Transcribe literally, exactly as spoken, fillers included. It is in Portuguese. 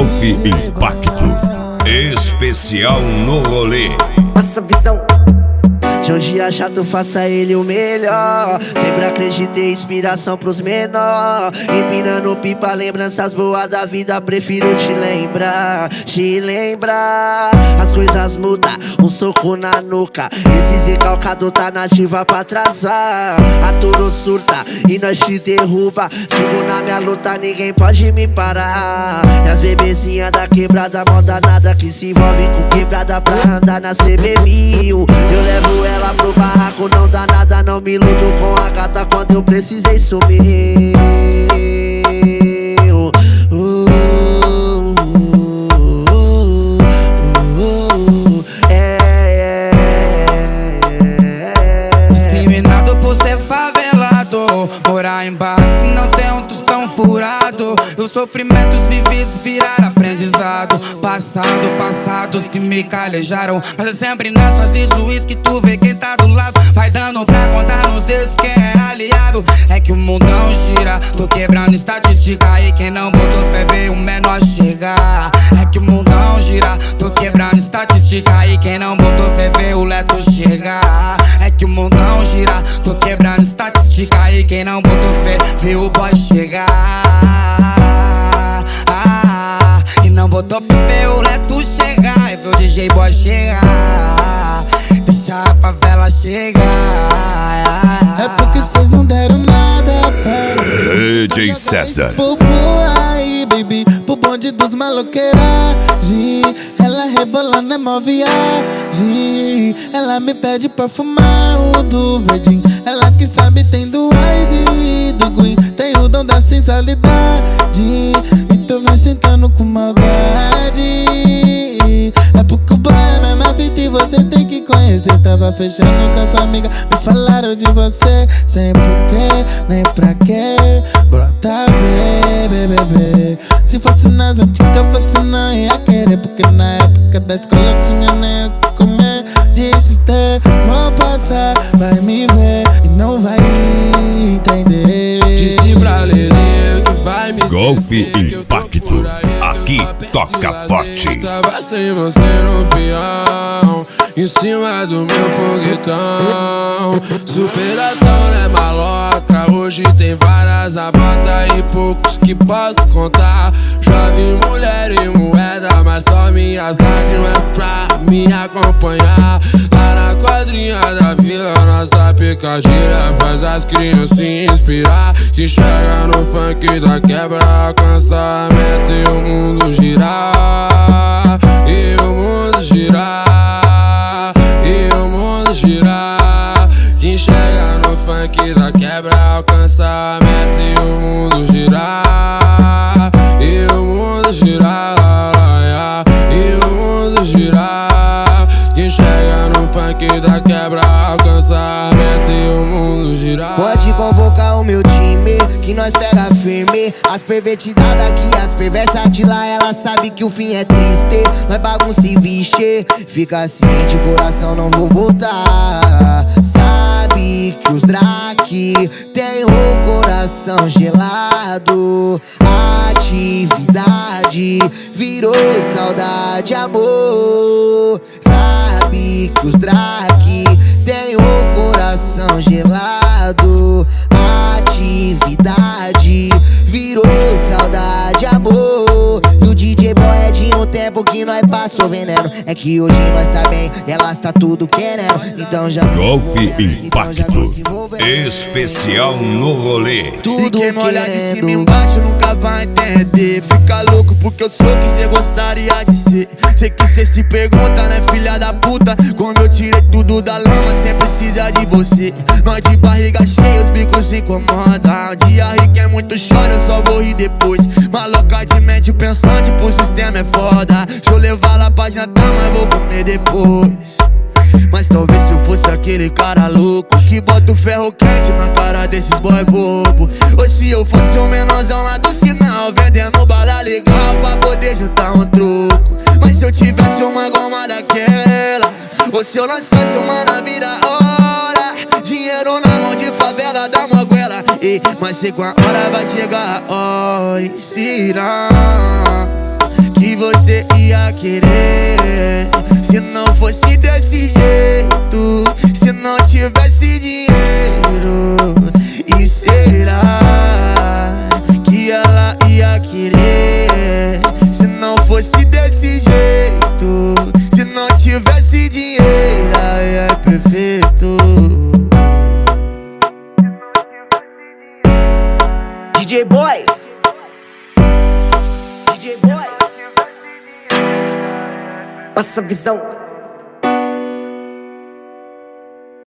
Golf Impacto. Especial no rolê. Nossa visão. De um dia chato, faça ele o melhor. Sempre acreditei, inspiração pros menor. Empinando pipa, lembranças boas da vida. Prefiro te lembrar, te lembrar. As coisas mudam, um soco na nuca. Esse recalcado tá nativa pra atrasar. A tudo surta e nós te derruba. Sigo na minha luta, ninguém pode me parar. E as bebezinhas da quebrada, mó danada, que se envolve com quebrada pra andar na C B mil. Eu levo ela ela pro barraco, não dá nada, não me iludo com a gata quando eu precisei sumir. uh, uh, uh, uh, uh, é, é, é. Discriminado por ser favelado, morar em barraco e não ter um tostão furado. Os sofrimentos vividos viraram aprendizado. Passado, passados que me calejaram. Mas é sempre nas fases juiz que tu vê quem tá do lado. Vai dando pra contar nos dedos quem é aliado. É que o mundão gira, tô quebrando estatística. E quem não botou fé vê o menor chegar. É que o mundão gira, tô quebrando estatística. E quem não botou fé vê o leto chegar. É que o mundão gira, tô quebrando estatística. E quem não botou fé vê o boy chegar. Ah, e não botou pra ver o leto chegar. E ver o D J boy chegar. Deixa a favela chegar. É porque cês não deram nada pra D J César. Bubu aí, baby, pro bonde dos maloqueiragem. Ela rebolando é mó viagem. Ela me pede pra fumar o do verdinho. Ela que sabe tem do Ice e do Green. Tem o dom da sensualidade. Então vai sentando com maldade. É porque o boy é a mesma fita e você tem que conhecer. Tava fechando com a sua amiga, me falaram de você. Sem porquê, nem pra quê. Brota, vê, vê, vê, vê. Se fosse nas antigas você não ia querer. Porque na época da escola tinha nem o que comer. Deixa ter, vou passar, vai me ver e não vai entender. Disse pra Lelê que vai me Golf Impacto. Aqui toca forte. Tava sem você no peão, em cima do meu foguetão. Superação é maloca. Hoje tem várias abata e poucos que posso contar. Já vi mulher e moeda, mas só minhas lágrimas pra me acompanhar. Lá na quadrinha da vila, nossa picadilha faz as crianças se inspirar. Que chega no funk da quebra, alcança a meta e o mundo girar. E o mundo girar. E o mundo girar. Quem chega no funk da quebra, alcança a meta e o mundo girar. E o mundo girar. E o mundo girar. Quem chega no funk da quebra, alcança a meta e o mundo girar. Pode convocar o meu time, que nós pega firme. As pervertidas daqui, as perversas de lá, ela sabe que o fim é triste. Nós bagunça e vixe, fica ciente, coração não vou voltar. Sabe que os Drake tem o coração gelado. Atividade virou saudade, amor. Sabe que os Drake tem o coração gelado. Atividade virou saudade, amor. E o D J boy é de um tempo que nós passou veneno. É que hoje nós tá bem e elas tá tudo querendo. Então já Golf Impacto. Especial no rolê. tudo Quem me olhar de cima e querendo. embaixo nunca vai entender. Fica louco porque eu sou quem cê gostaria de ser. Sei que cê se pergunta, né, filha da puta? Quando eu tirei tudo da lama, cê precisa de você. Nós de barriga cheia, os bicos se incomodam. Um dia rico é muito choro, eu só vou rir depois. Maloca de mente pensante, pro sistema é foda. Deixa eu levar lá pra jantar, mas vou comer depois. Mas talvez se eu fosse aquele cara louco que bota o ferro quente na cara desses boy bobo. Ou se eu fosse um menorzão lá do sinal, vendendo bala legal pra poder juntar um troco. Mas se eu tivesse uma goma daquela, ou se eu lançasse uma na vida hora, dinheiro na mão de favela da moguela. hora, ei, mas sei com a hora vai chegar. Oh, e será que você ia querer se não fosse desse jeito, se não tivesse dinheiro? E será que ela ia querer se não fosse desse jeito, se não tivesse dinheiro? Aí é perfeito. D J Boy, D J Boy, Passa visão.